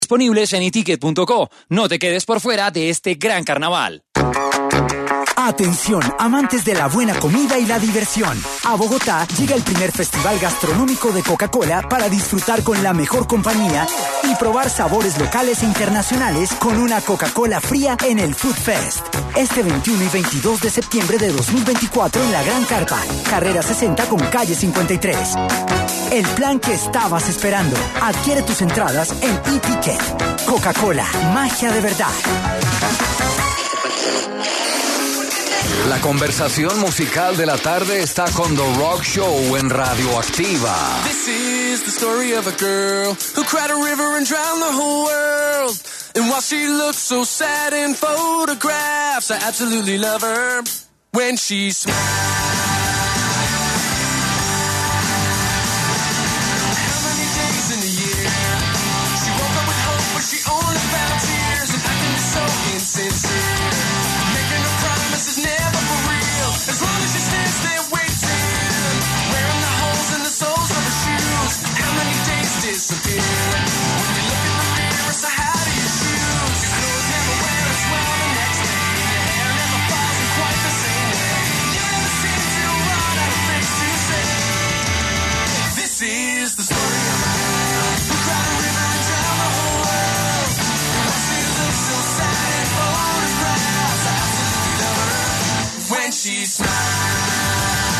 Disponibles en eticket.co. No te quedes por fuera de este gran carnaval. Atención, amantes de la buena comida y la diversión. A Bogotá llega el primer festival gastronómico de Coca-Cola para disfrutar con la mejor compañía y probar sabores locales e internacionales con una Coca-Cola fría en el Food Fest. Este 21 y 22 de septiembre de 2024 en la Gran Carpa, carrera 60 con calle 53. El plan que estabas esperando. Adquiere tus entradas en eTicket. Coca-Cola, magia de verdad. La conversación musical de la tarde está con The Rock Show en Radioactiva. This is the story of a girl who cried a river and drowned the whole world. And while she looks so sad in photographs, I absolutely love her when she smiles. How many days in a year she woke up with hope, but she only found tears and acting so insincere. Making her promises never for real. As long as she stands there waiting, wearing the holes in the soles of her shoes. How many days disappear? When you look in the mirror, so how do you choose? Your clothes never wear as well the next day. Your hair never falls in quite the same way. You never seem to run out of things to say. This is the story of a girl who cried a river and drowned the whole world. And while she looks so sad in photographs, I absolutely love her when she smiles.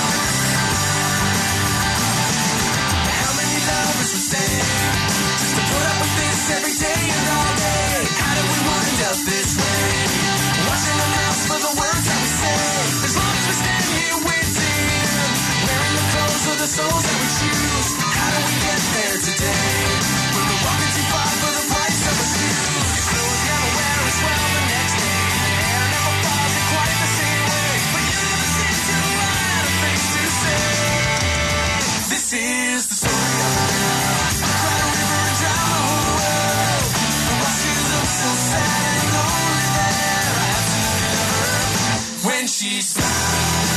How many lovers would stay just to put up with this every day and all day? How did we wind up this way? Watching our mouths for the words that we say. As long as we stand here waiting, wearing the clothes or the souls that we choose. How do we get there today? When we're walking too far for the price of a shoe. Your clothes never wear as well the next day. Your hair never falls in quite the same way. But you never seem to run out of things to say. This is the story of a girl who cried a river and drowned the whole world. And while she looks so sad and lonely there, I absolutely love her when she smiles.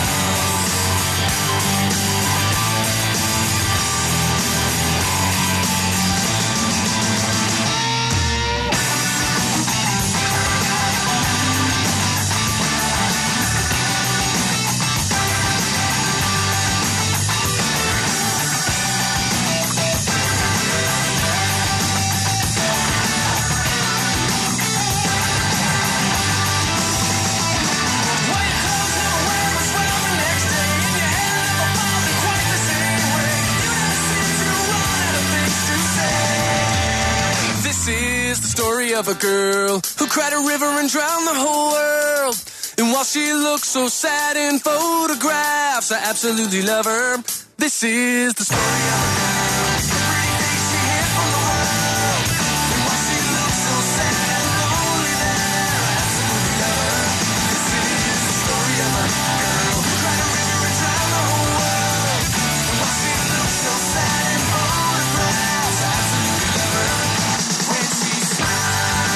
Of a girl who cried a river and drowned the whole world. And while she looks so sad in photographs, I absolutely love her. This is the story of a girl. The pretty face she hid from the world. And while she looks so sad and lonely there, I absolutely love her. This is the story of a girl who cried a river and drowned the whole world. And while she looks so sad in photographs, I absolutely love her when she smiles.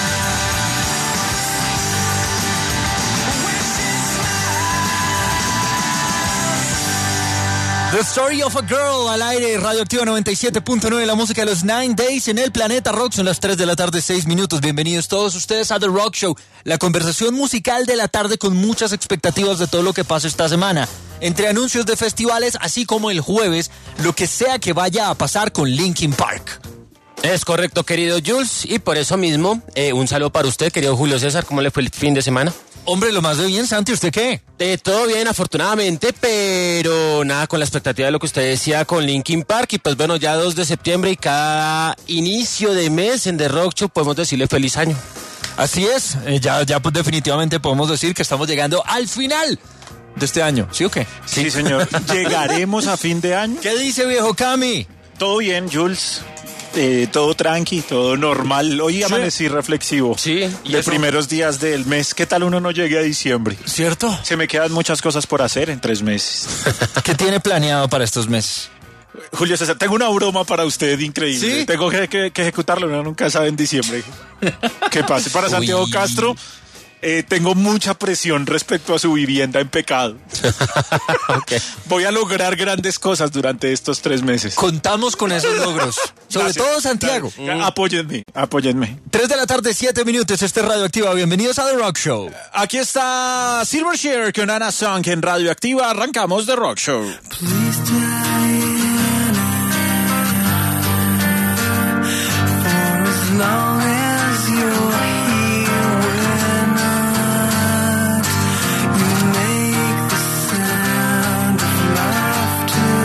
The Story of a Girl al aire, Radioactiva 97.9, la música de los 9 Days en el Planeta Rock. Son las 3 de la tarde, 6 minutos. Bienvenidos todos ustedes a The Rock Show, la conversación musical de la tarde con muchas expectativas de todo lo que pasa esta semana. Entre anuncios de festivales, así como el jueves, lo que sea que vaya a pasar con Linkin Park. Es correcto, querido Jules, y por eso mismo, un saludo para usted, querido Julio César. ¿Cómo le fue el fin de semana? Hombre, lo más de bien, Santi, ¿usted qué? Todo bien, afortunadamente, pero nada, con la expectativa de lo que usted decía con Linkin Park. Y pues bueno, ya 2 de septiembre y cada inicio de mes en The Rock Show podemos decirle feliz año. Así es, ya pues definitivamente podemos decir que estamos llegando al final de este año, ¿sí o qué? Sí, señor. Llegaremos a fin de año. ¿Qué dice, viejo Cami? Todo bien, Jules. Todo tranqui, todo normal. Hoy amanecí reflexivo. Sí. ¿Y de primeros días del mes? ¿Qué tal uno no llegue a diciembre? ¿Cierto? Se me quedan muchas cosas por hacer en 3 meses. ¿Qué tiene planeado para estos meses? Julio César, tengo una broma para usted increíble. ¿Sí? Tengo que ejecutarlo, uno nunca sabe en diciembre. ¿Qué pase? Para Santiago Castro, Tengo mucha presión respecto a su vivienda en pecado. Okay. Voy a lograr grandes cosas durante estos 3 meses. Contamos con esos logros. Sobre Gracias. todo Santiago. Apóyenme, apóyenme. 3 de la tarde, 7 minutos. Este es Radioactiva. Bienvenidos a The Rock Show. Aquí está Silverchair con Anna Song en Radioactiva. Arrancamos The Rock Show. As long as you're here we're not, you make the sound of laughter,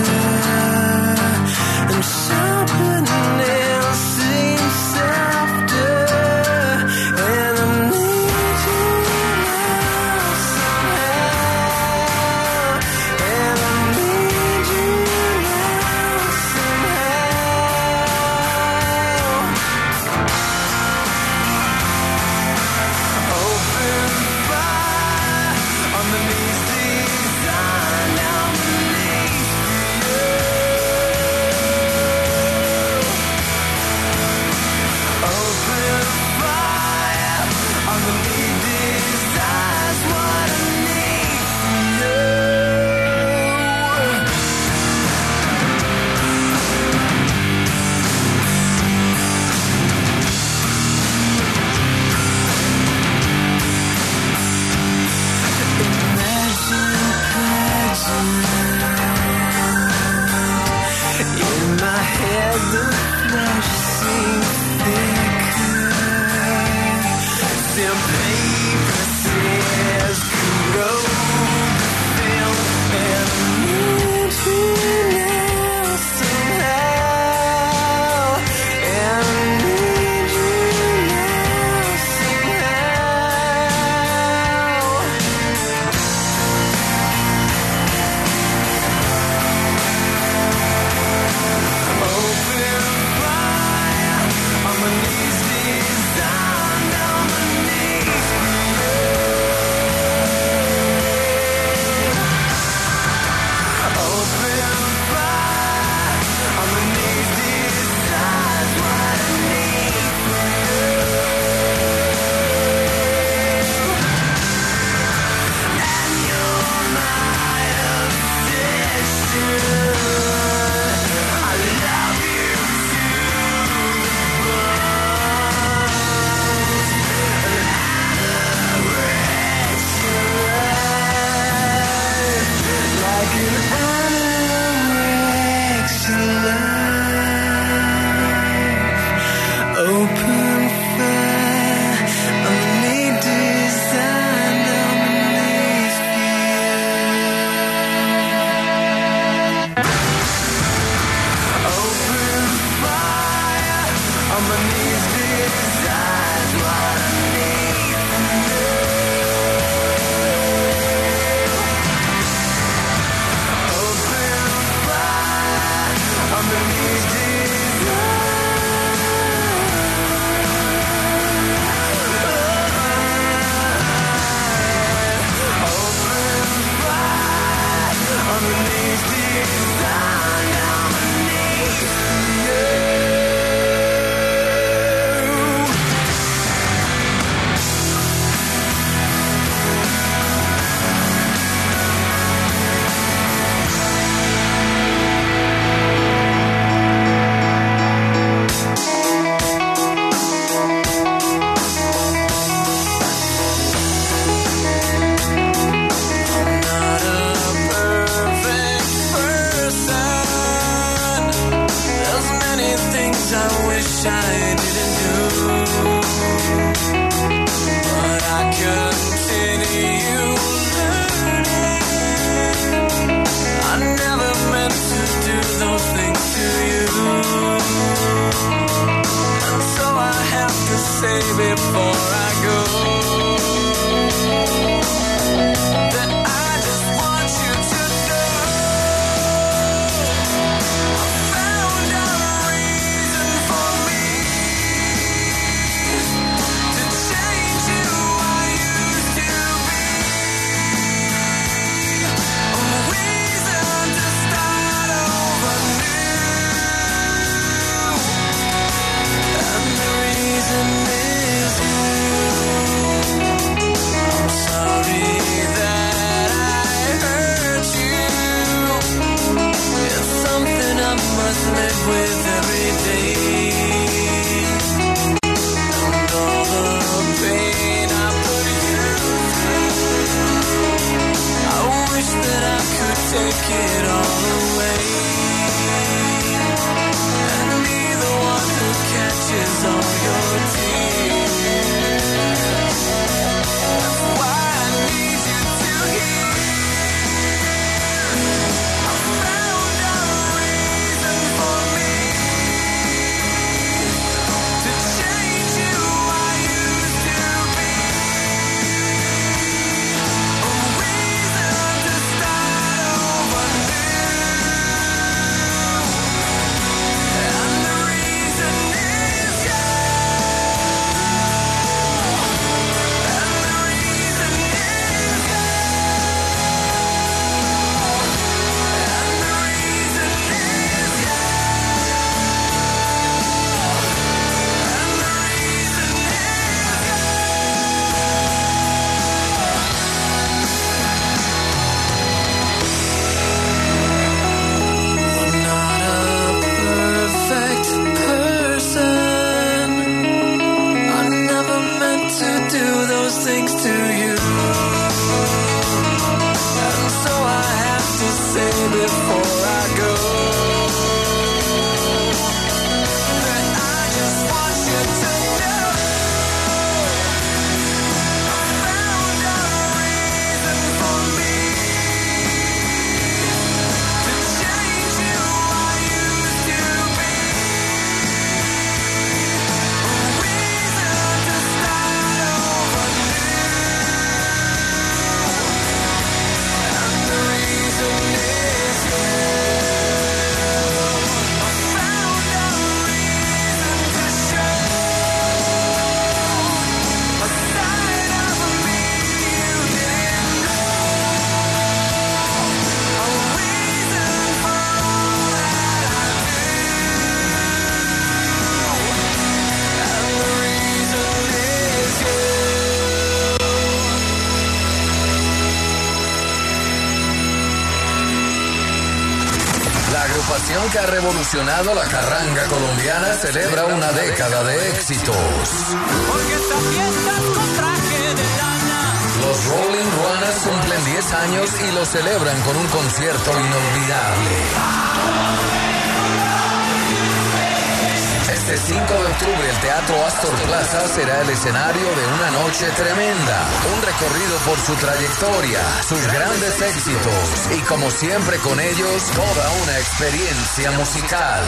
and sharper nails seem softer, and I need you now somehow, and I need you now somehow. Open fire underneath these underneath you. Open fire underneath these eyes. What I need from you. In my head the flesh seems thicker than paper says corrode film, and I need you now somehow, and I need you now somehow. Open fire underneath these underneath you. Open fire underneath these eyes. What I need from you. And you're my obsession. I love you to the bones, an anorexic life, like an anorexic life. Open fire underneath design underneath you. Open fire underneath these eyes. What I need from you. Open fire underneath these eyes. Open fire underneath these eyes. Underneath you. Not a perfect person. There's many things I wish I didn't do, but I continue learning. I never meant to do those things to you, and so I have to say before I go that I just want you to know I found a reason for me to change who I used to be, a reason to start over new, and the reason is you. agrupación que ha revolucionado la carranga colombiana celebra una década de éxitos. Porque esta fiesta es con traje de lana. Los Rolling Ruanas cumplen 10 años y lo celebran con un concierto inolvidable. Este 5 de octubre el Teatro Astor Plaza será el escenario de una noche tremenda. Un recorrido por su trayectoria, sus grandes éxitos y como siempre con ellos toda una experiencia musical.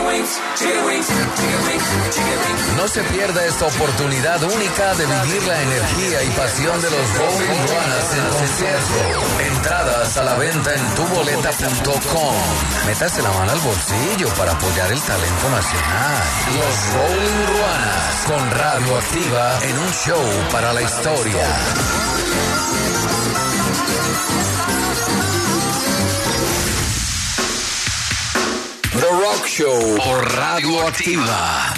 No se pierda esta oportunidad única de vivir la energía y pasión de los Rolling Ruanas en concierto. Entradas a la venta en tuboleta.com. Métase la mano al bolsillo para apoyar el talento nacional. Los Rolling Ruanas con Radioactiva en un show para la historia. The Rock Show por Radioactiva.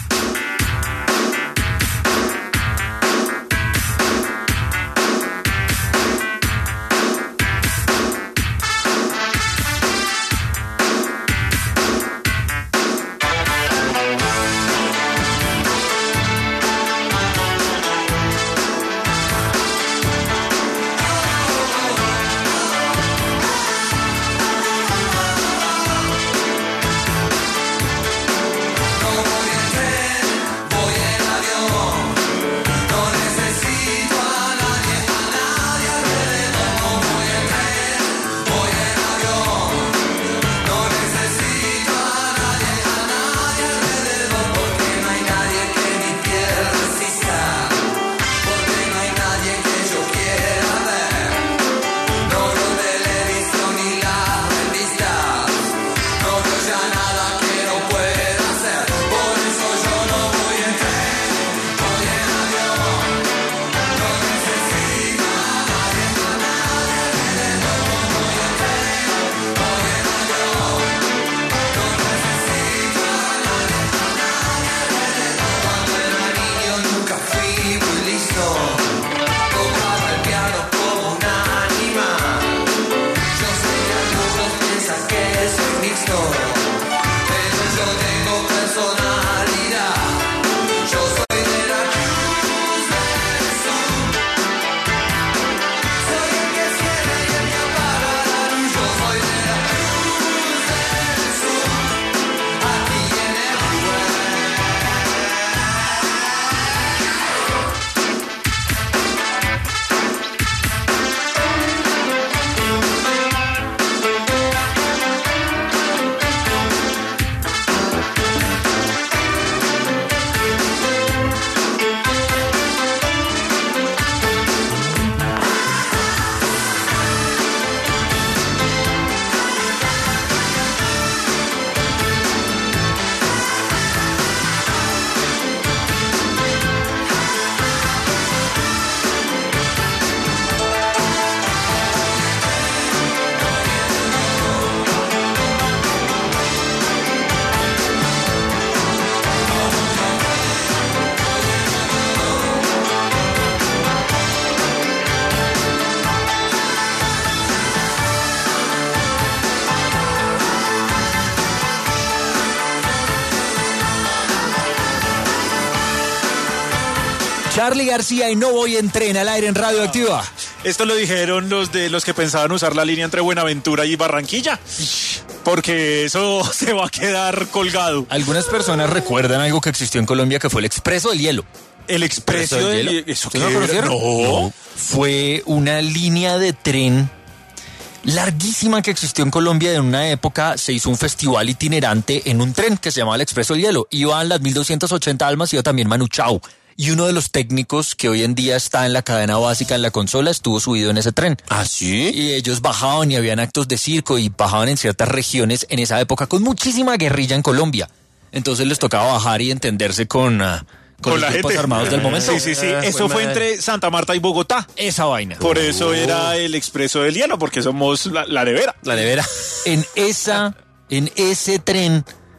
Charly García y No Voy en Tren al aire en Radioactiva. Esto lo dijeron los que pensaban usar la línea entre Buenaventura y Barranquilla. Porque eso se va a quedar colgado. Algunas personas recuerdan algo que existió en Colombia que fue el Expreso del Hielo. ¿El Expreso del Hielo? ¿Eso qué no lo era? conocieron? No. Fue una línea de tren larguísima que existió en Colombia. En una época se hizo un festival itinerante en un tren que se llamaba el Expreso del Hielo. Iban las 1280 almas, iba también Manu Chao. Y uno de los técnicos que hoy en día está en la cadena básica en la consola estuvo subido en ese tren. ¿Ah, sí? Y ellos bajaban y habían actos de circo y bajaban en ciertas regiones en esa época con muchísima guerrilla en Colombia. Entonces les tocaba bajar y entenderse con los grupos armados del momento. Sí. Eso fue entre Santa Marta y Bogotá. Esa vaina. Por eso era el Expreso del Hielo, porque somos la nevera. La nevera. En ese tren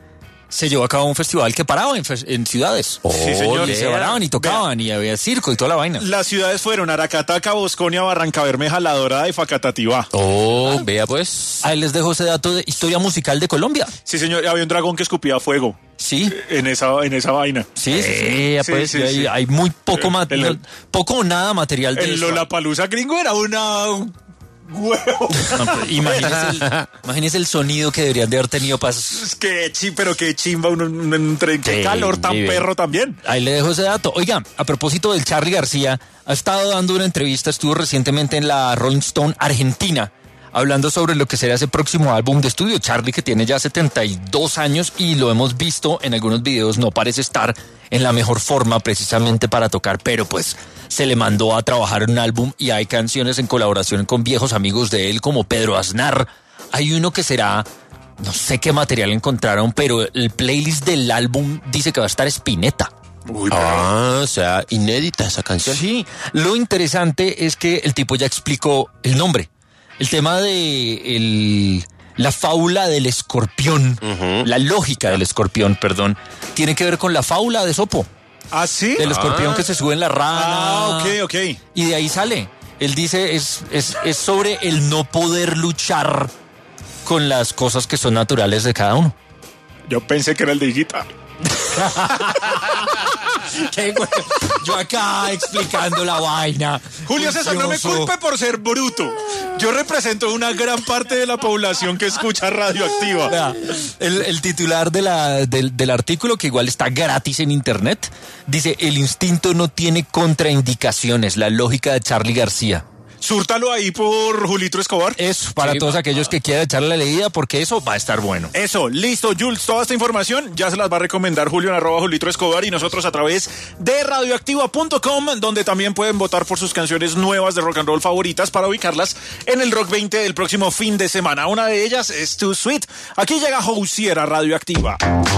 se llevó a cabo un festival que paraba en ciudades. Sí, señor. Y se paraban y tocaban y había circo y toda la vaina. Las ciudades fueron Aracataca, Bosconia, Barrancabermeja, La Dorada y Facatativá. Vea pues. Ahí les dejo ese dato de historia musical de Colombia. Sí, señor, había un dragón que escupía fuego Sí. en esa vaina. Sí, sí. Pues, Sí, Y hay, sí. hay muy poco, poco o nada material de El eso. Lollapalooza gringo era un huevo. No, pero imagínese el sonido que deberían de haber tenido para... Es que pero qué chimba un tren, qué Sí, calor tan vive. perro también. Ahí le dejo ese dato. Oiga, a propósito del Charly García, ha estado dando una entrevista, estuvo recientemente en la Rolling Stone Argentina, hablando sobre lo que será ese próximo álbum de estudio. Charly, que tiene ya 72 años y lo hemos visto en algunos videos, no parece estar en la mejor forma precisamente para tocar, pero pues se le mandó a trabajar en un álbum y hay canciones en colaboración con viejos amigos de él como Pedro Aznar. Hay uno que será, no sé qué material encontraron, pero el playlist del álbum dice que va a estar Spinetta. O sea, inédita esa canción. Sí, lo interesante es que el tipo ya explicó el nombre. El tema de la fábula del escorpión, la lógica del escorpión, perdón, tiene que ver con la fábula de Esopo, ¿Ah, sí? del escorpión que se sube en la rana. Ok. Y de ahí sale. Él dice, es sobre el no poder luchar con las cosas que son naturales de cada uno. Yo pensé que era el de Higuita. Yo acá explicando la vaina. Julio César, no me Juicioso. culpe por ser bruto. Yo represento una gran parte de la población que escucha Radioactiva. Vea, el titular del artículo, que igual está gratis en internet, dice: el instinto no tiene contraindicaciones, la lógica de Charly García. Súrtalo ahí por Julito Escobar. Eso, para todos aquellos que quieran echarle la leída, porque eso va a estar bueno. Eso, listo, Jules. Toda esta información ya se las va a recomendar Julio en @Julito Escobar y nosotros a través de radioactiva.com, donde también pueden votar por sus canciones nuevas de rock and roll favoritas para ubicarlas en el Rock 20 del próximo fin de semana. Una de ellas es Too Sweet. Aquí llega Housier a Radioactiva.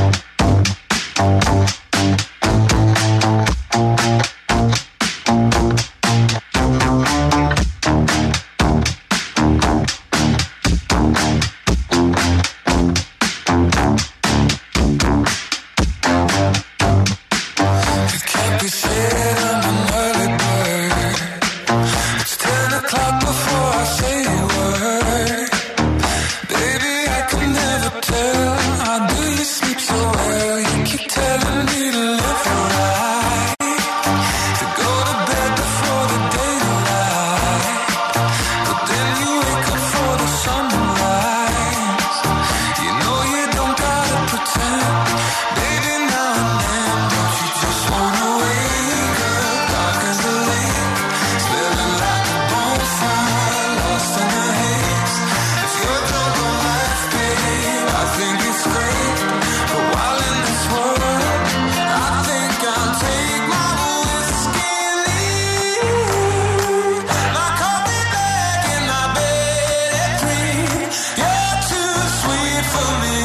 Can't be said I'm an early bird. It's 10 o'clock before I say a word. Baby, I can never tell. How do you sleep so well? You keep telling me to live right, to go to bed before the daylight. But then you wake up for the sunrise. You know you don't gotta pretend. Baby, now and then, don't you just wanna wake up dark as a lake, smelling like a bonfire, lost in the haze. If you're drunk on life, babe, I think it's great. But while in this world, I think I'll take my whiskey and leave. My coffee bag in my bed at 3. You're too sweet for me.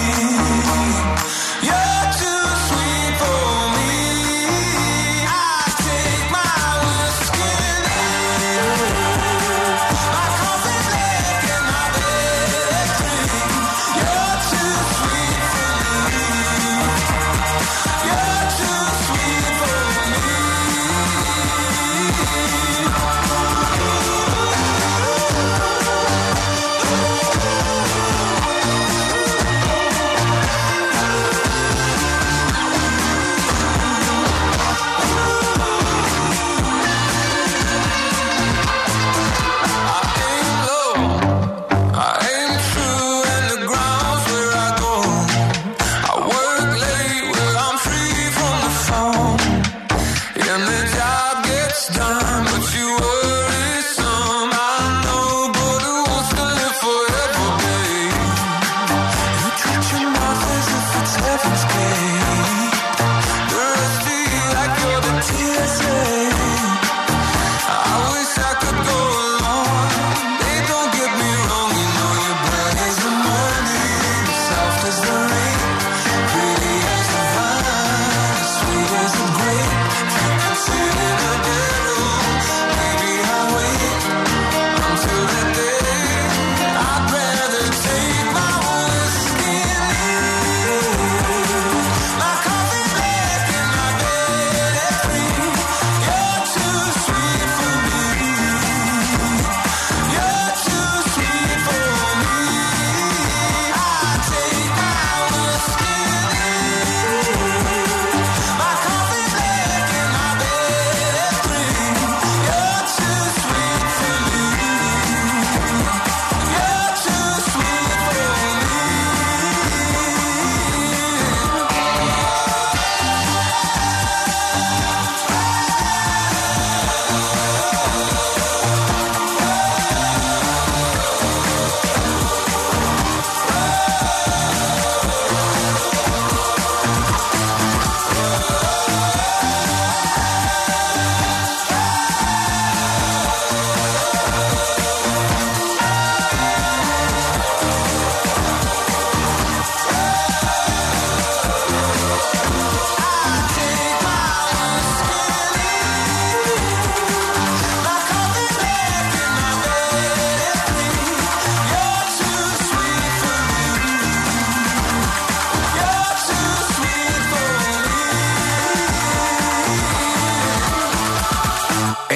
You're too sweet for me. I take my whiskey and leave. My coffee bag in my bed at 3. You're too sweet for me. You're too sweet for me. I aim low, I aim true, and the ground's where I go. I work late where I'm free from the phone, and the job gets done, but you worry some. I know, but who wants to live forever, babe? You treat your mouth as if it's heaven's gate. The rest of you like you're the TSA. I wish I could go along. They don't get me wrong, you know you're bright as the morning, soft as the rain, pretty as the vine, sweet as the grape. You can sit in a bedroom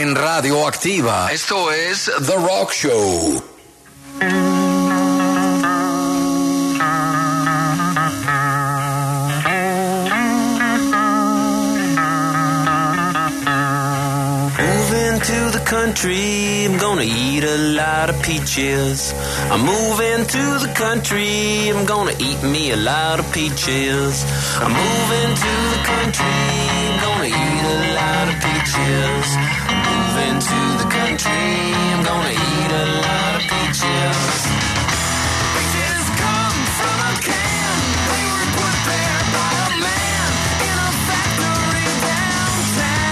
en Radio Activa. Esto es The Rock Show. To the country, I'm gonna eat a lot of peaches. I'm moving to the country, I'm gonna eat me a lot of peaches. I'm moving to the country, I'm gonna eat a lot of peaches. I'm moving to the country, I'm gonna eat a lot of peaches. Peaches come from a can, they were put there by a man in a factory downtown.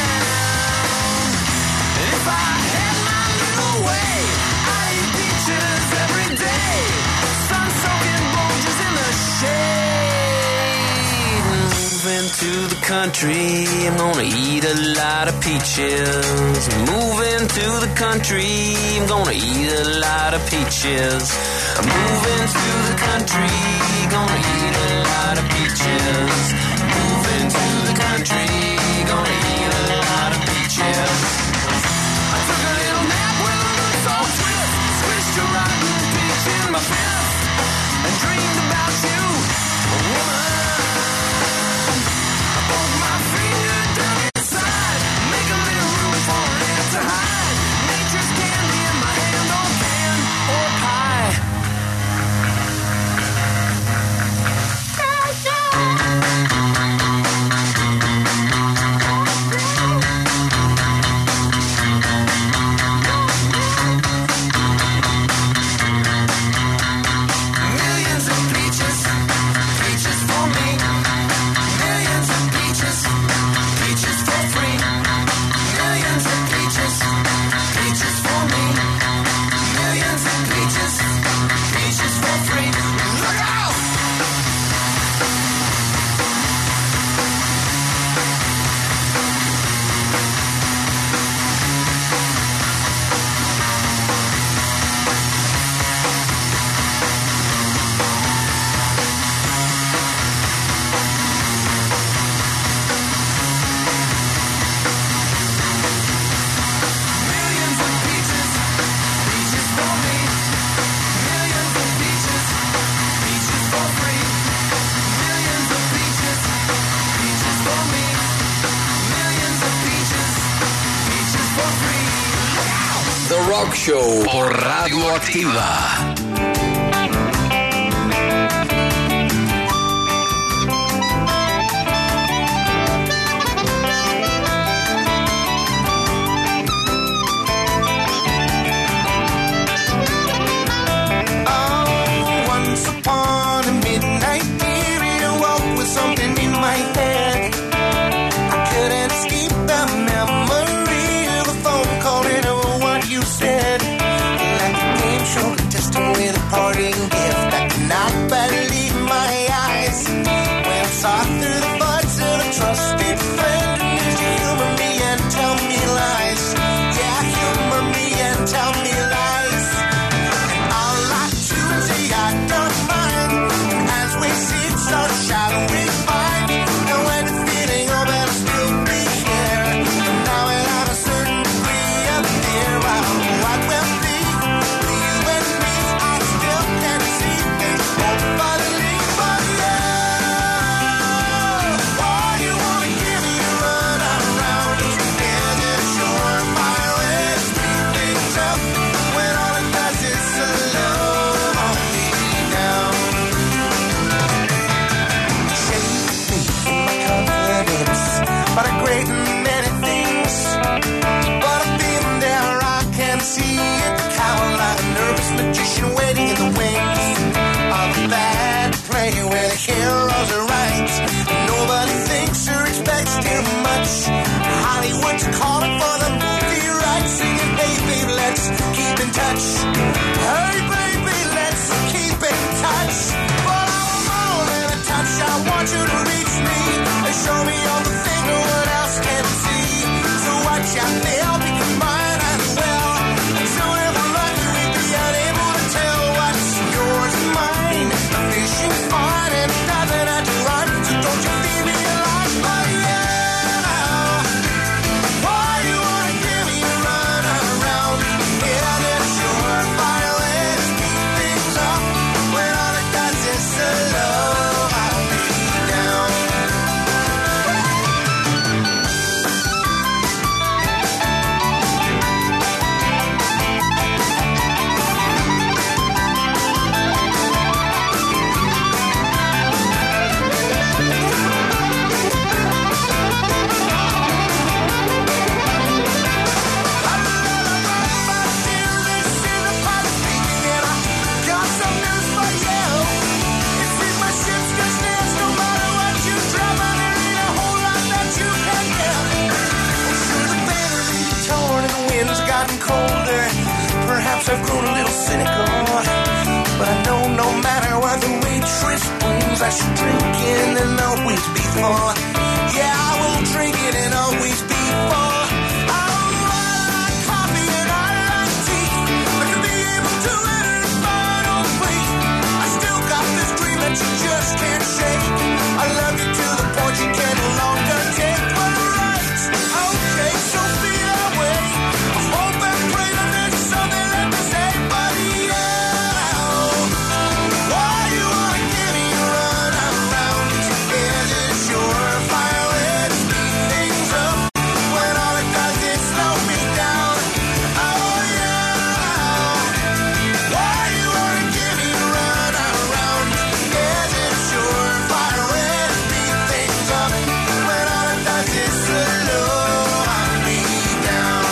If I had my little way, I'd eat peaches every day. Sun-soaking bulges in the shade. Moving to the country, I'm gonna eat a lot of peaches. Moving to the country, I'm gonna eat a lot of peaches. Moving to the country, gonna eat a lot of peaches. Moving to the country, gonna eat a lot of peaches. I took a little nap with a little salt twist, squished a rotten peach in my fist, and dreamed about you, a woman. I poke my finger down inside, make a little room for it to hide. Nature's candy in my hand, or can, or pie. Millions of peaches, peaches for me. Millions of peaches, peaches for free. Millions of peaches, peaches for me. Millions of peaches, peaches for free. Look out! Millions of peaches, peaches for me. Millions of peaches, peaches for free. Millions of peaches, peaches for me. Millions of peaches, peaches for free. Look out! The Rock Show por Radio Activa. Once upon a midnight period, I woke with something in my head. I couldn't escape the memory of a phone call and of what you said. Like a game show contestant colder. Perhaps I've grown a little cynical, but I know no matter what the waitress brings, I should drink in and always be full. Yeah, I will drink it and always be full. I like coffee and I like tea, but to be able to enter it finally, I still got this dream that you just can't shake. I love you to the point you can no longer take. Well, right, okay, so be that way. I hope and pray that there's something left to say, but why you wanna give me a run around? Is it surefire way to speed things up when all it does is slow me down? Oh yeah, why you wanna give me a run around? Is it surefire way to speed things up when all it does is slow me down?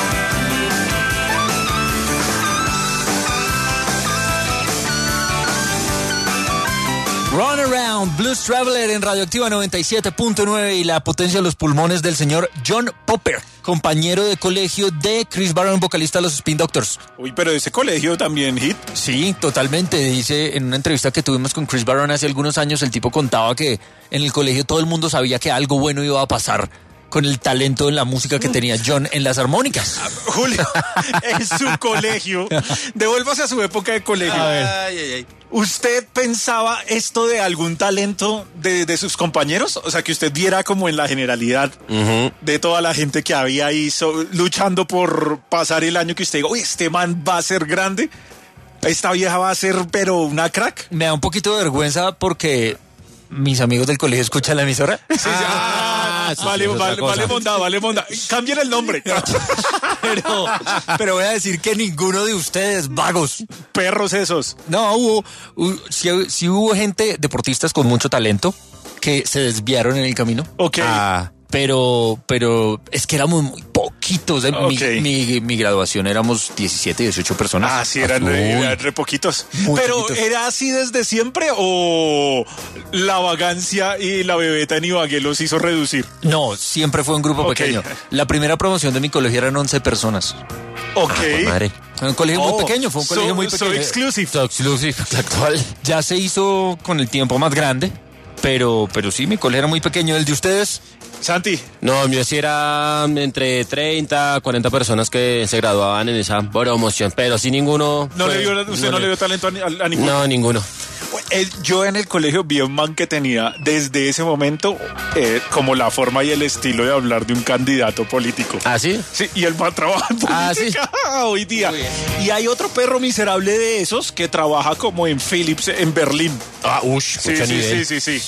Run Around, Blues Traveler en Radioactiva 97.9 y la potencia de los pulmones del señor John Popper, compañero de colegio de Chris Barron, vocalista de los Spin Doctors. Uy, pero ese colegio también hit. Sí, totalmente. Dice en una entrevista que tuvimos con Chris Barron hace algunos años, el tipo contaba que en el colegio todo el mundo sabía que algo bueno iba a pasar con el talento en la música que tenía John en las armónicas. Julio, en su colegio, devuélvase a su época de colegio. A ver. Ay, ay, ay. ¿Usted pensaba esto de algún talento de sus compañeros? O sea, que usted viera como en la generalidad de toda la gente que había ahí luchando por pasar el año, que usted diga, uy, este man va a ser grande, esta vieja va a ser, pero una crack. Me da un poquito de vergüenza porque mis amigos del colegio escuchan la emisora. Sí, sí, eso vale, sí es otra vale, cosa. vale, bondad, vale, bondad. Cambien el nombre. Pero voy a decir que ninguno de ustedes, vagos. Perros esos. No, sí hubo gente, deportistas con mucho talento, que se desviaron en el camino. Ok. Pero es que éramos muy poquitos. Ok. Mi graduación éramos 17, 18 personas. Ah, sí, eran re poquitos. Muy Pero, poquitos. ¿era así desde siempre o la vagancia y la bebeta en Ibagué los hizo reducir? No, siempre fue un grupo Ok. pequeño. La primera promoción de mi colegio eran 11 personas. Ok. Madre. Fue un colegio muy pequeño, fue un colegio muy pequeño. So exclusive. So exclusive, la actual. Ya se hizo con el tiempo más grande, pero sí, mi colegio era muy pequeño. ¿El de ustedes? Santi, No, mío sí era entre 30, 40 personas que se graduaban en esa promoción, pero sí ninguno. usted no le vio talento a ninguno. No, ninguno. Yo en el colegio vi un man que tenía desde ese momento como la forma y el estilo de hablar de un candidato político. ¿Ah, sí? Sí, y el man trabaja en política hoy día. Muy bien. Y hay otro perro miserable de esos que trabaja como en Philips en Berlín. Ah, ush, Sí, mucho sí, nivel. sí.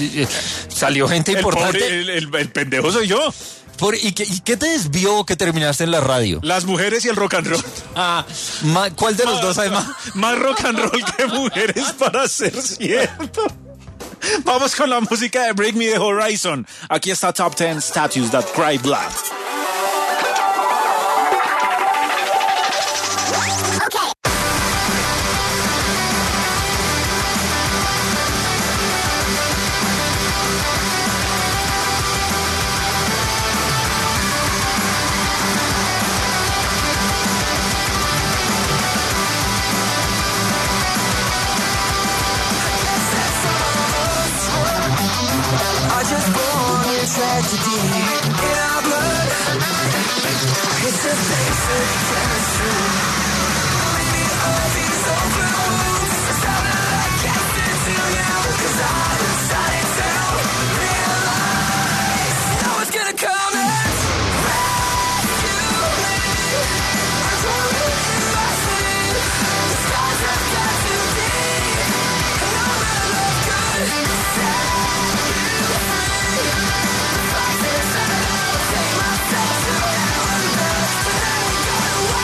Salió gente El importante. pobre, el pendejo soy yo. ¿Y qué te desvió que terminaste en la radio? Las mujeres y el rock and roll. ¿Cuál de los dos hay más? Más rock and roll que mujeres, para ser cierto. Vamos con la música de Break Me the Horizon. Aquí está Top 10 Statues That Cry Blood. I just born in tragedy in our blood. It's a basic chemistry. Maybe all these open wounds are sounding like captain to you. 'Cause I decided to realize no one's gonna come and rescue me. I'm drowning in my sleep. The skies have got too deep. And no matter love could set you free. The fight is that I'll take myself to hell and back. But I ain't gonna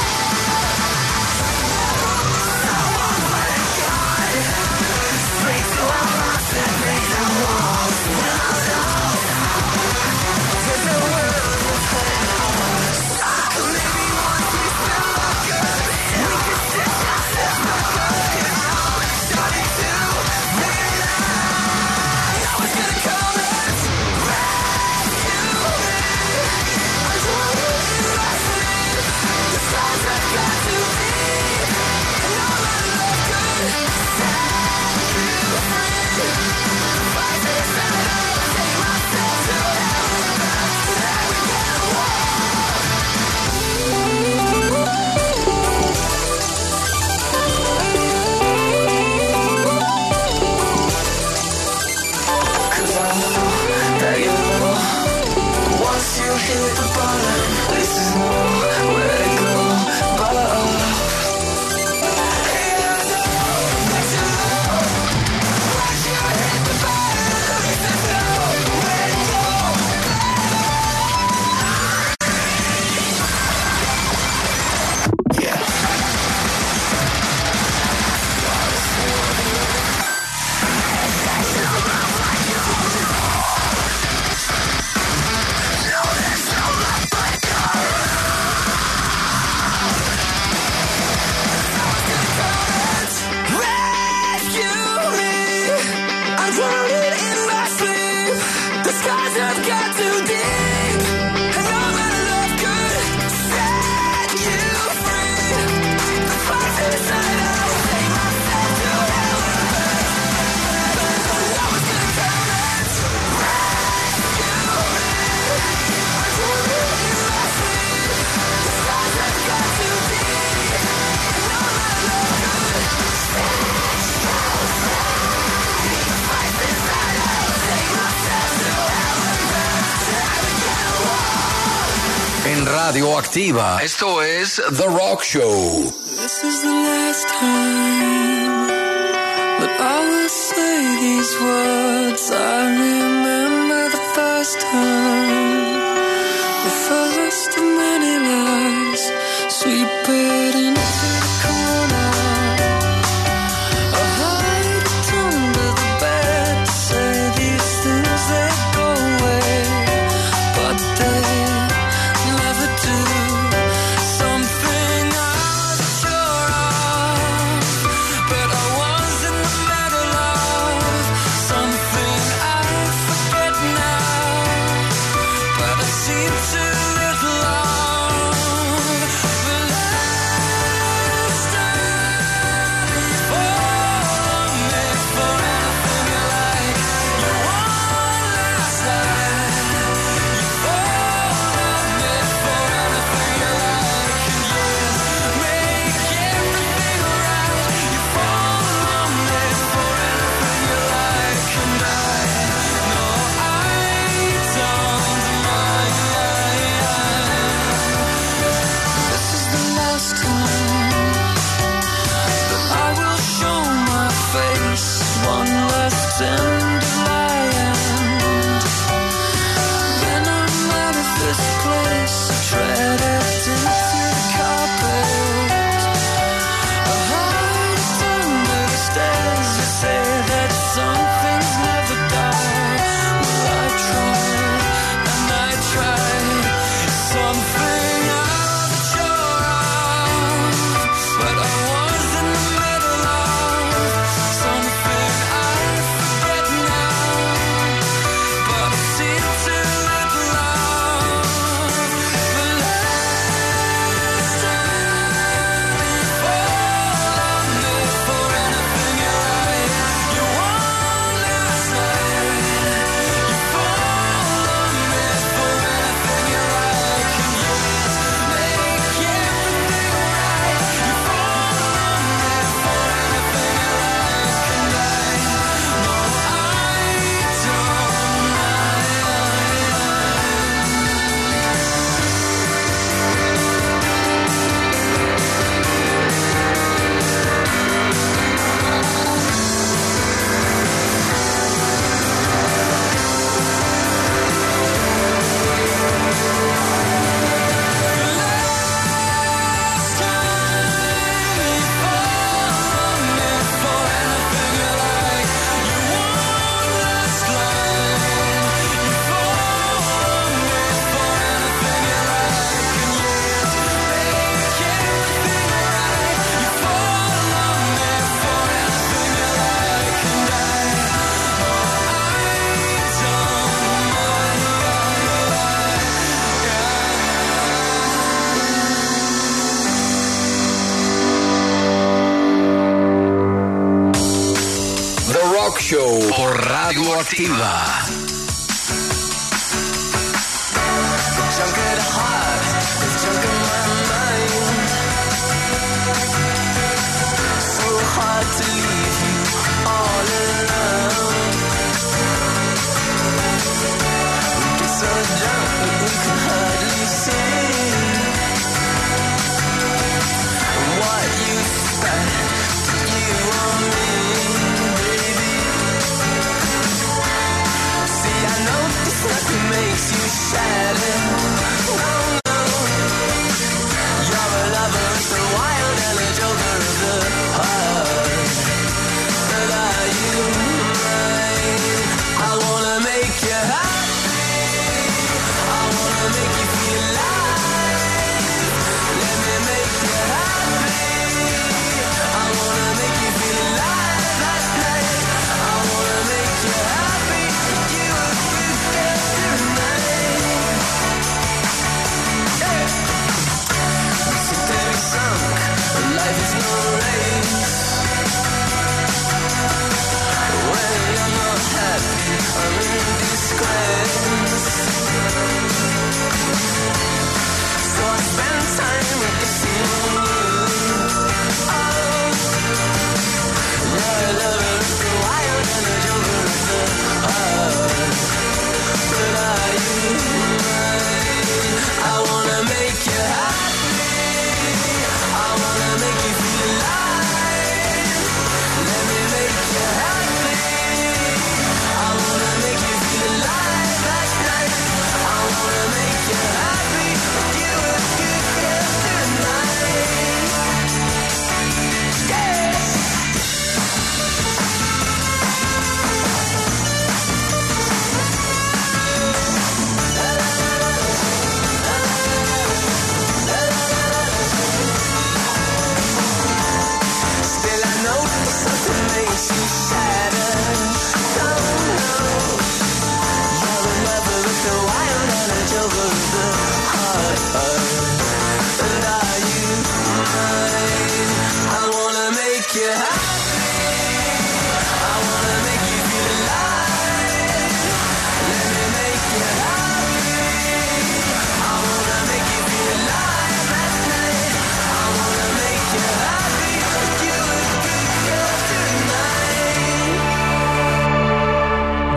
en Radio Activa. Esto es The Rock Show. This is the last time that I will say these words. I remember the first time, the first of many lies, sweep it into the corner. I hide it under the bed to say these things that go away, but they never do. Something I'm sure of, but I was in the middle of something I forget now, but I seem to live long. The last time you fall on me for anything you like, you won last night. You fall on me for anything you like, and years make everything right. You fall on me for anything you like, and I know I don't mind. This is the last time that I will show my face, one last tender lie, and then I'm out of this place, tread it into the carpet. I hide it under the stairs. You say that some things never die. Well, I tried and I tried. Something I'm sure of, but I was in the middle of something I forget now, but I seem to live long. The last time you fall on me for anything you like, you won last night. You fall on me for anything you like, and years make everything right. You fall on me for anything you like, and I know I don't Last time you fall on me for anything you like, you won last night. You fall on me for anything you like, and years make everything right. You fall on me for anything you like, and I The Rock Show por Radio Activa. junk at heart, it's junk in my mind. So hard to leave you all alone. We get so drunk that we can hardly see what you said to you or me, baby. See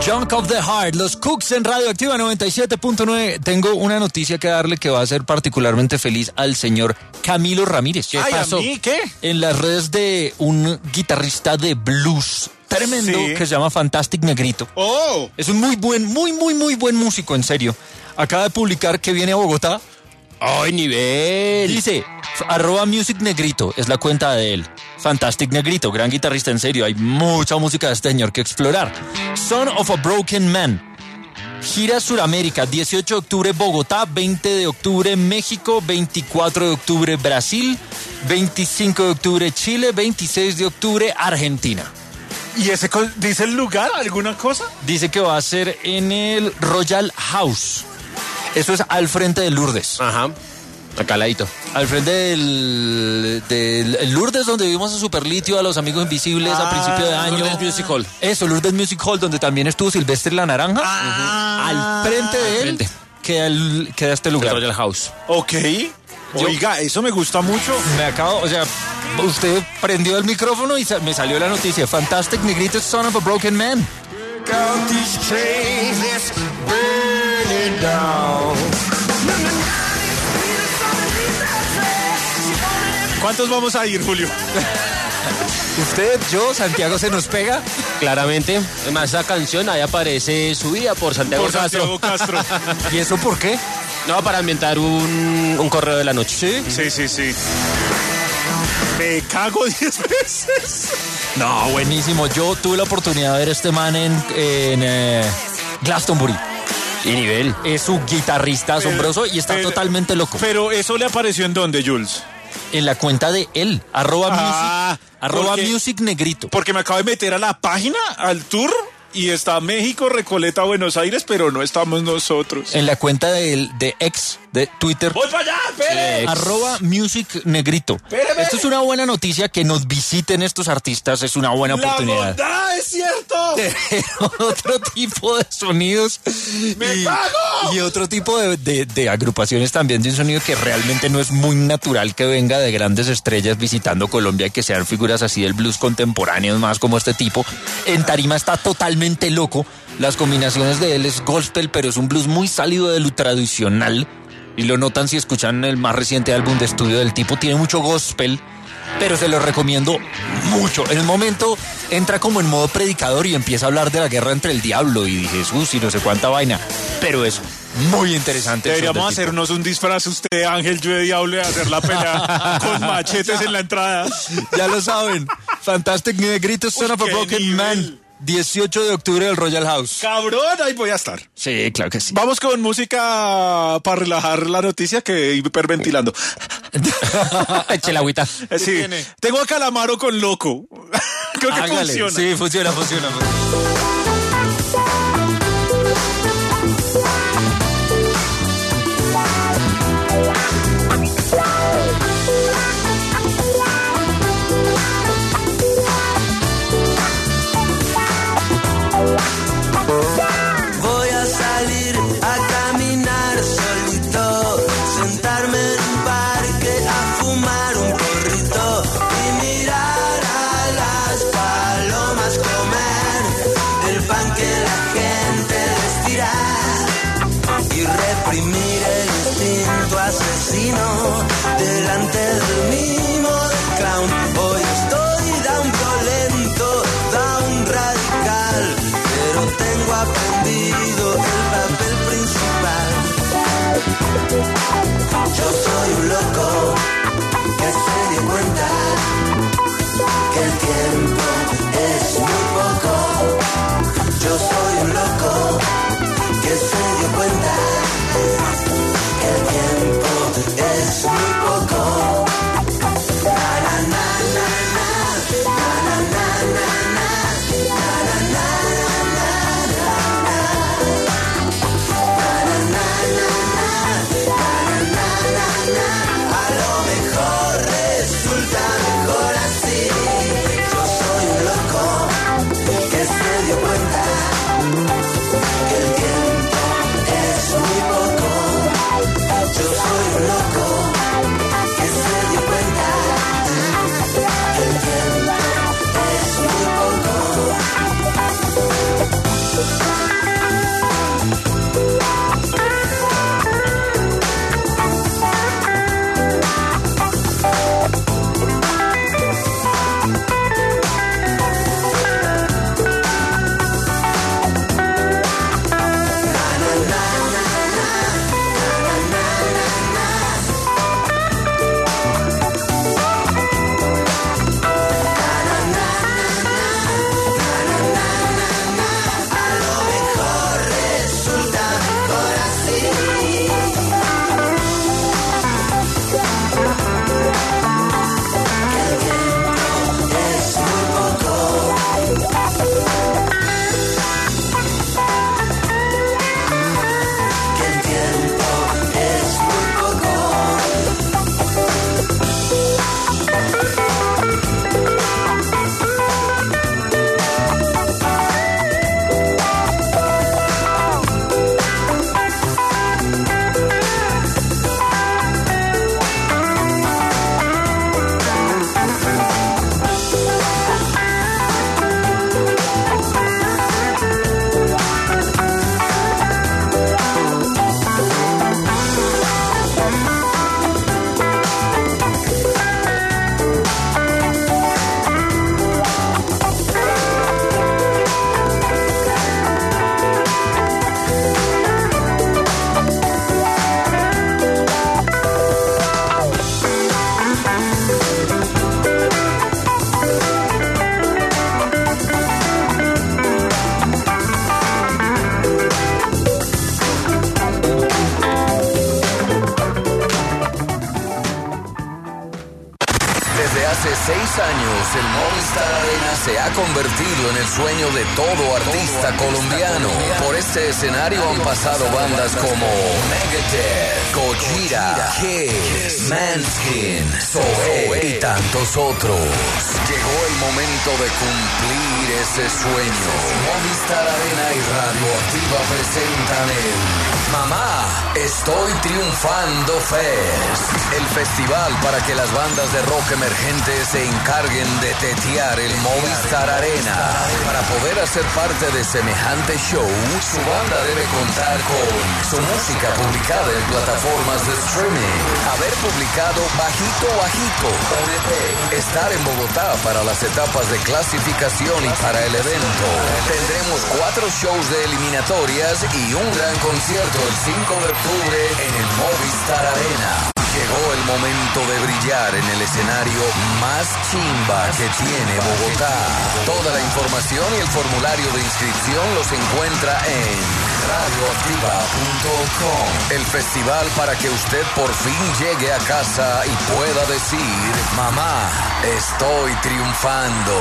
Junk of the Heart, los Cooks en Radioactiva 97.9. Tengo una noticia que darle que va a hacer particularmente feliz al señor Camilo Ramírez. Ay, pasó ¿a mí qué? en las redes de un guitarrista de blues tremendo Sí. que se llama Fantastic Negrito. ¡Oh! Es un muy buen músico, en serio. Acaba de publicar que viene a Bogotá. ¡Ay, nivel! Dice, @Music Negrito, es la cuenta de él. Fantastic Negrito, gran guitarrista, en serio. Hay mucha música de este señor que explorar. Son of a Broken Man. Gira Suramérica, 18 de octubre Bogotá, 20 de octubre México, 24 de octubre Brasil, 25 de octubre Chile, 26 de octubre Argentina. ¿Y ese dice el lugar, alguna cosa? Dice que va a ser en el Royal House. Eso es al frente de Lourdes. Ajá, acá al ladito. Al frente del Lourdes, donde vimos a Superlitio, a los Amigos Invisibles a principio de año. Lourdes Music Hall. Eso, Lourdes Music Hall, donde también estuvo Silvestre La Naranja. Al frente de él frente. queda este lugar. El Royal House. Ok. Oiga, eso me gusta mucho. Usted prendió el micrófono y me salió la noticia. Fantastic Negrito, Son of a Broken Man. ¿Cuántos vamos a ir, Julio? Usted, yo, Santiago se nos pega. Claramente. Además, esa canción ahí aparece subida por Santiago Por Castro. Santiago Castro. ¿Y eso por qué? No, para ambientar un correo de la noche. ¿Sí? Sí. Me cago 10 veces. No, buenísimo. Yo tuve la oportunidad de ver a este man en Glastonbury. Y nivel. Es un guitarrista asombroso y está totalmente loco. Pero eso le apareció en dónde, Jules. En la cuenta de él, @music porque- music Negrito. Porque me acabo de meter a la página, al tour, y está México, Recoleta, Buenos Aires, pero no estamos nosotros. En la cuenta de ex de Twitter. ¡Voy para allá, espere! @music Negrito. Espéreme. Esto es una buena noticia, que nos visiten estos artistas, es una buena ¡La oportunidad. bondad, es cierto! Otro tipo de sonidos ¡Me cago! y otro tipo de agrupaciones también de un sonido que realmente no es muy natural que venga de grandes estrellas visitando Colombia y que sean figuras así del blues contemporáneo más como este tipo. En tarima está totalmente loco. Las combinaciones de él es gospel, pero es un blues muy salido de lo tradicional. Y lo notan si escuchan el más reciente álbum de estudio del tipo. Tiene mucho gospel, pero se lo recomiendo mucho. En el momento entra como en modo predicador y empieza a hablar de la guerra entre el diablo y Jesús y no sé cuánta vaina. Pero es muy interesante. Deberíamos hacernos un disfraz, usted, Ángel, yo de diablo, y hacer la pelea con machetes en la entrada. Ya lo saben. Fantastic Negrito, Son of a qué Broken nivel. Man. 18 de octubre del Royal House. Cabrón, ahí voy a estar. Sí, claro que sí. Vamos con música para relajar la noticia que hiperventilando. Eche la agüita. Sí, tengo a Calamaro con Loco. Creo que Hágale. funciona. Sí, funciona. Voy a salir a caminar solito, sentarme en un parque a fumar un porrito y mirar a las palomas comer el pan que la gente les tira y reprimir el instinto asesino delante del mimo del clown. Hoy estoy down violento, down radical, pero tengo aprendido el papel principal. Yo soy un loco que se dio cuenta que el tiempo es muy poco. Yo soy un loco que se dio cuenta que el tiempo es muy poco. Na, na, na, na, na, na, na, na, na, na, na, na. Aló, Hace 6 años, el Movistar Arena se ha convertido en el sueño de todo artista colombiano. Por este escenario han pasado bandas como Megadeth, Gojira, Kiss, Manskin, Zoé y tantos otros. Llegó el momento de cumplir ese sueño. Movistar Arena y Radioactiva presentan el Mamá, Estoy Triunfando Fest. El festival para que las bandas de rock emergentes se encarguen de tetear el Movistar Arena. Para poder hacer parte de semejante show, su banda debe contar con su música publicada en plataformas de streaming, haber publicado bajito un EP, estar en Bogotá para las etapas de clasificación y para el evento. Tendremos 4 shows de eliminatorias y un gran concierto el 5 de octubre en el Movistar Arena. Llegó el momento de brillar en el escenario más chimba que tiene Bogotá. Toda la información y el formulario de inscripción los encuentra en radioactiva.com. El festival para que usted por fin llegue a casa y pueda decir: mamá, estoy triunfando.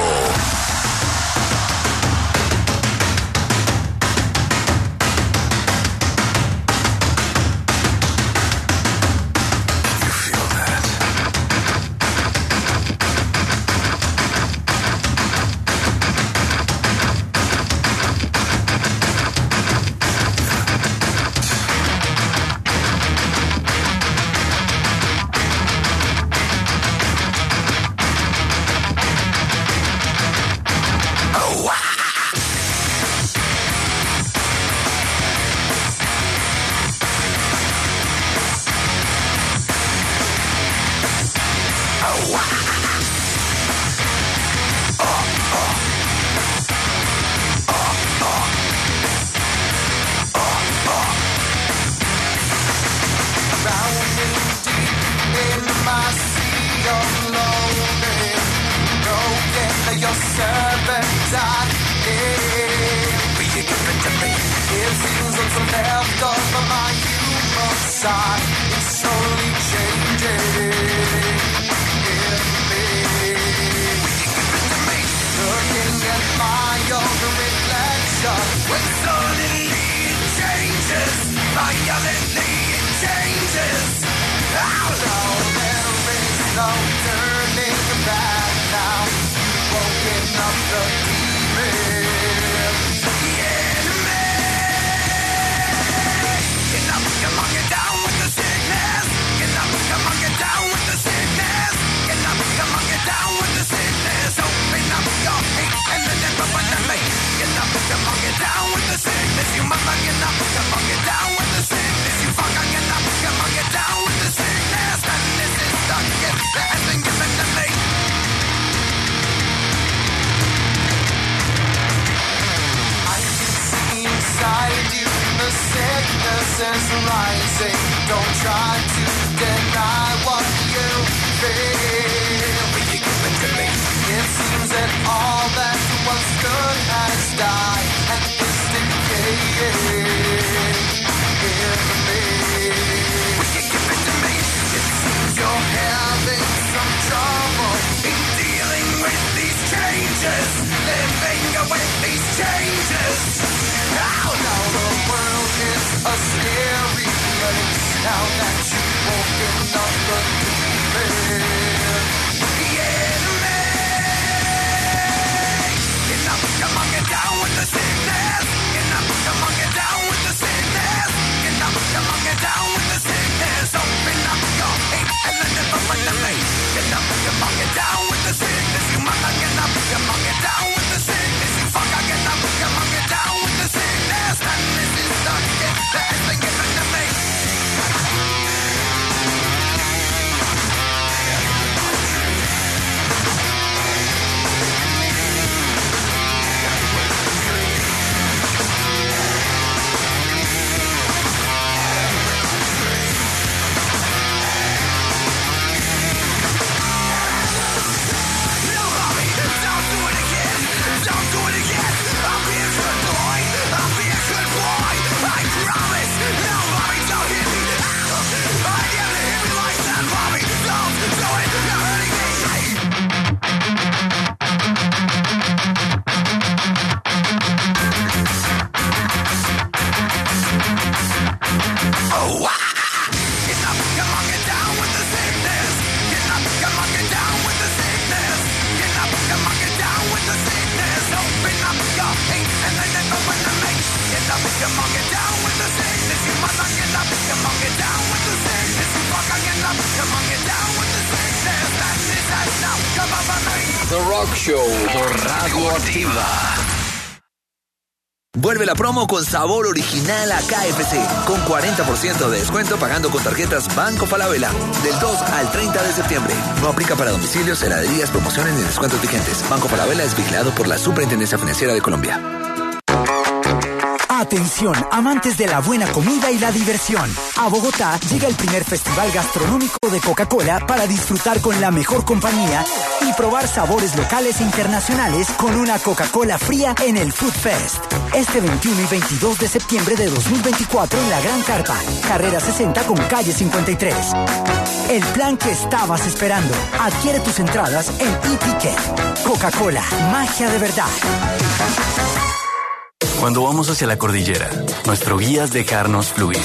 Come on, get down with the sickness. You must not get up. Come on, get down with the sickness. You fucking get up. Come on, get down with the sickness. That's now. Come on, baby. The Rock Show por Radio Activa. Vuelve la promo con sabor original a KFC, con 40% de descuento pagando con tarjetas Banco Falabella, del 2 al 30 de septiembre. No aplica para domicilios, heladerías, promociones ni descuentos vigentes. Banco Falabella es vigilado por la Superintendencia Financiera de Colombia. Atención, amantes de la buena comida y la diversión. A Bogotá llega el primer festival gastronómico de Coca-Cola para disfrutar con la mejor compañía y probar sabores locales e internacionales con una Coca-Cola fría en el Food Fest. Este 21 y 22 de septiembre de 2024 en la Gran Carpa, carrera 60 con calle 53. El plan que estabas esperando. Adquiere tus entradas en eTicket. Coca-Cola, magia de verdad. Cuando vamos hacia la cordillera, nuestro guía es dejarnos fluir.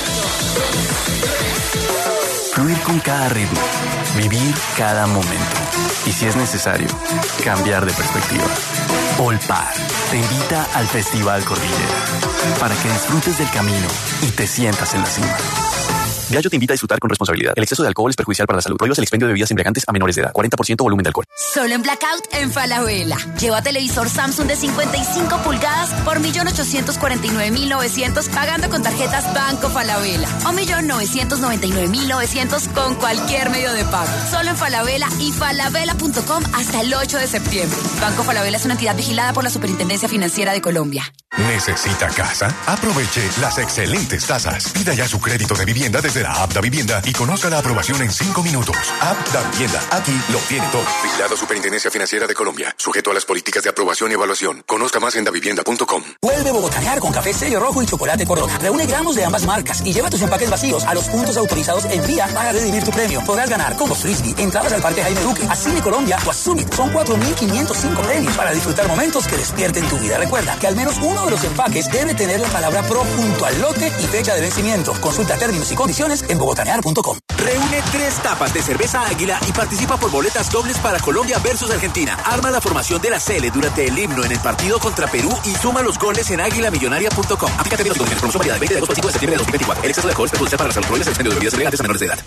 Fluir con cada ritmo, vivir cada momento. Y si es necesario, cambiar de perspectiva. Olpar te invita al Festival Cordillera para que disfrutes del camino y te sientas en la cima. Gallo te invita a disfrutar con responsabilidad. El exceso de alcohol es perjudicial para la salud. Prohíbas el expendio de bebidas embriagantes a menores de edad. 40% volumen de alcohol. Solo en Blackout en Falabella. Lleva televisor Samsung de 55 pulgadas por 1.849.900 pagando con tarjetas Banco Falabella. O 1.999.900 con cualquier medio de pago. Solo en Falabella y falabella.com hasta el 8 de septiembre. Banco Falabella es una entidad vigilada por la Superintendencia Financiera de Colombia. ¿Necesita casa? Aproveche las excelentes tasas. Pida ya su crédito de vivienda desde la App Da Vivienda y conozca la aprobación en 5 minutos. App Da Vivienda. Aquí lo tiene todo. Vigilado Superintendencia Financiera de Colombia. Sujeto a las políticas de aprobación y evaluación. Conozca más en davivienda.com. Vuelve bogotanear con café sello rojo y chocolate Corona. Reúne gramos de ambas marcas y lleva tus empaques vacíos a los puntos autorizados en vía para redimir tu premio. Podrás ganar combos frisbee, entradas al Parque Jaime Duque, a Cine Colombia o a Summit. Son 4.505 premios para disfrutar momentos que despierten tu vida. Recuerda que al menos uno de los empaques debe tener la palabra pro junto al lote y fecha de vencimiento. Consulta términos y condiciones en bogotanear.com. Reúne 3 tapas de cerveza Águila y participa por boletas dobles para Colombia versus Argentina. Arma la formación de la Cele durante el himno en el partido contra Perú y suma los goles en águilamillonaria.com. Aplica términos y condiciones. Promoción válida del 20 de agosto al 5 de septiembre de 2024. El exceso de alcohol es perjudicial para la salud. Prohíbe el expendio de bebidas elegantes a menores de edad.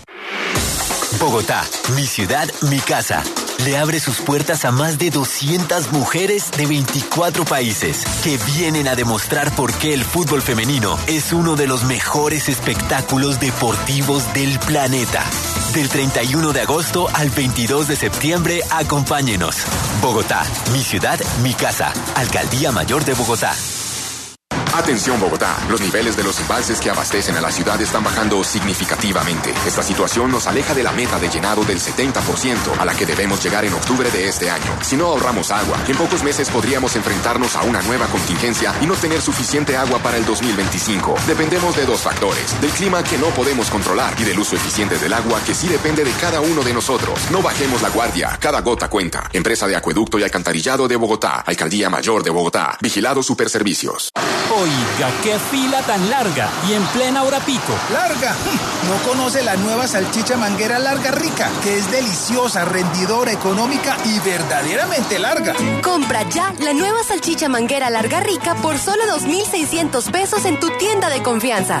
Bogotá, mi ciudad, mi casa. Le abre sus puertas a más de 200 mujeres de 24 países que vienen a demostrar por qué el fútbol femenino es uno de los mejores espectáculos deportivos del planeta. Del 31 de agosto al 22 de septiembre, acompáñenos. Bogotá, mi ciudad, mi casa. Alcaldía Mayor de Bogotá. Atención Bogotá, los niveles de los embalses que abastecen a la ciudad están bajando significativamente. Esta situación nos aleja de la meta de llenado del 70% a la que debemos llegar en octubre de este año. Si no ahorramos agua, en pocos meses podríamos enfrentarnos a una nueva contingencia y no tener suficiente agua para el 2025. Dependemos de 2 factores, del clima que no podemos controlar y del uso eficiente del agua que sí depende de cada uno de nosotros. No bajemos la guardia, cada gota cuenta. Empresa de Acueducto y Alcantarillado de Bogotá, Alcaldía Mayor de Bogotá, Vigilado Superservicios. Oiga, qué fila tan larga y en plena hora pico. ¡Larga! ¿No conoce la nueva salchicha manguera Larga Rica? Que es deliciosa, rendidora, económica y verdaderamente larga. Compra ya la nueva salchicha manguera Larga Rica por solo 2.600 pesos en tu tienda de confianza.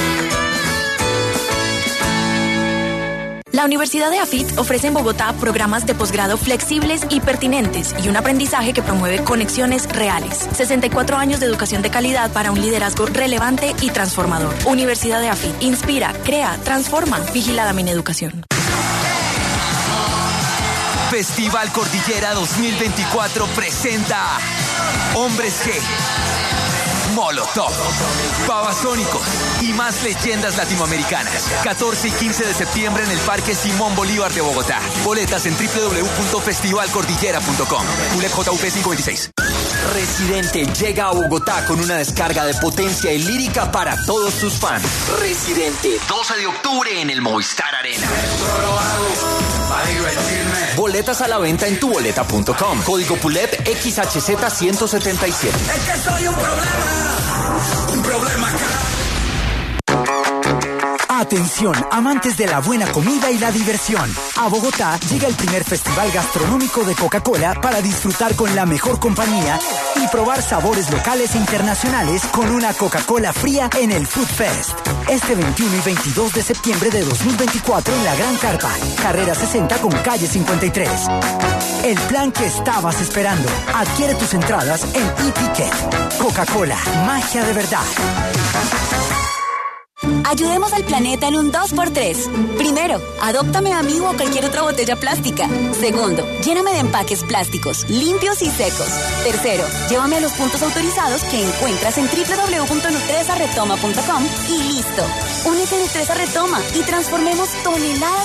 La Universidad de AFIT ofrece en Bogotá programas de posgrado flexibles y pertinentes y un aprendizaje que promueve conexiones reales. 64 años de educación de calidad para un liderazgo relevante y transformador. Universidad de AFIT. Inspira, crea, transforma. Vigilada Mineducación. Festival Cordillera 2024 presenta Hombres G, Molotov, Babasónicos y más leyendas latinoamericanas. 14 y 15 de septiembre en el Parque Simón Bolívar de Bogotá. Boletas en www.festivalcordillera.com. ULEP JUP 526. Residente llega a Bogotá con una descarga de potencia y lírica para todos sus fans. Residente, 12 de octubre en el Movistar Arena. Boletas a la venta en tuboleta.com. Código PULEP XHZ 177. Es que soy un problema acá. Atención, amantes de la buena comida y la diversión. A Bogotá llega el primer festival gastronómico de Coca-Cola para disfrutar con la mejor compañía y probar sabores locales e internacionales con una Coca-Cola fría en el Food Fest. Este 21 y 22 de septiembre de 2024 en la Gran Carpa, carrera 60 con calle 53. El plan que estabas esperando. Adquiere tus entradas en eTicket. Coca-Cola, magia de verdad. Ayudemos al planeta en un 2x3. Primero, adóptame a mí o a cualquier otra botella plástica. Segundo, lléname de empaques plásticos, limpios y secos. Tercero, llévame a los puntos autorizados que encuentras en www.nutresa-retoma.com y listo. Únete a Nutresa Retoma y transformemos toneladas